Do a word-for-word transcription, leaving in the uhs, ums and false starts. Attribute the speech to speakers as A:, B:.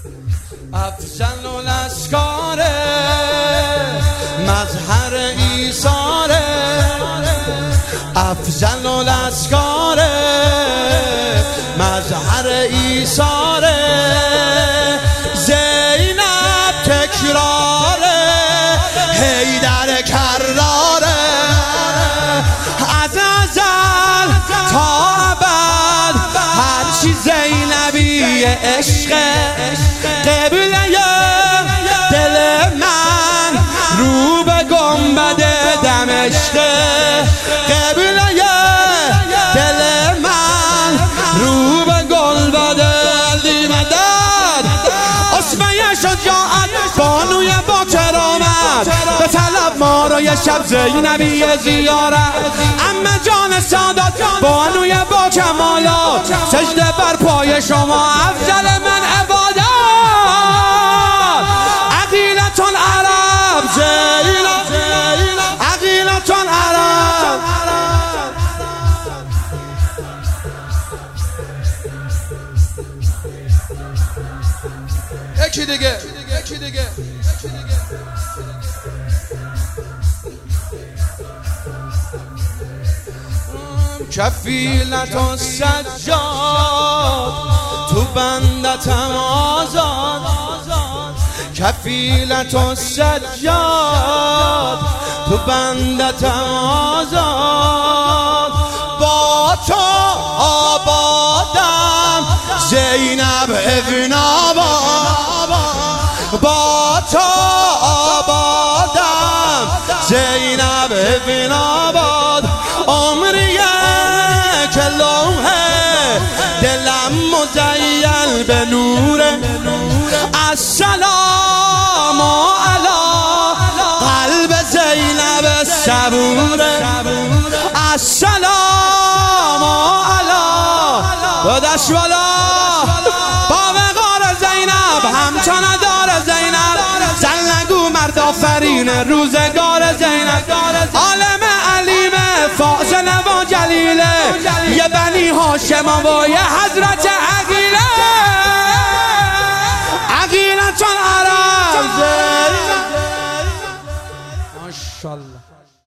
A: افضل الاشکاره مظهر ایثاره، افضل الاشکاره مظهر ایثاره، زینب تکراره حیدر کراره، از ازل تا ابد هرچی زینبی عشقه، قبله دل من رو به گنبد دمشقه، قبله دل من رو به گنبد مدد، اسمه شجاعت بانوی با کرامت، به طلب ما رو یه شب زینبی زیارت، عمه جان سادات بانوی با کمالات، سجده بر پای شما افضل من عبادت، عقیلتون عرب زینب، عقیلتون عرب. یکی دیگه یکی دیگه کفیلت و سجاد تو بندتم آزاد، کفیلت و سجاد تو بندتم آزاد، با تو آبادم زینب ابن آباد، با تو آبادم زینب ابن آباد، عمریه که لوحه دلم مزین به نوره، السلام علی قلب زینب صبوره، السلام علی بدش والا باب غار زینب، همچو ندار زینب، زن نگو مرد آفرین روزگار زینب، عالم علیم فاضل و جلیله، یه بنی هاشم و یه حضرت عقیله، عقیلتون عرب زینب. ماشاءالله.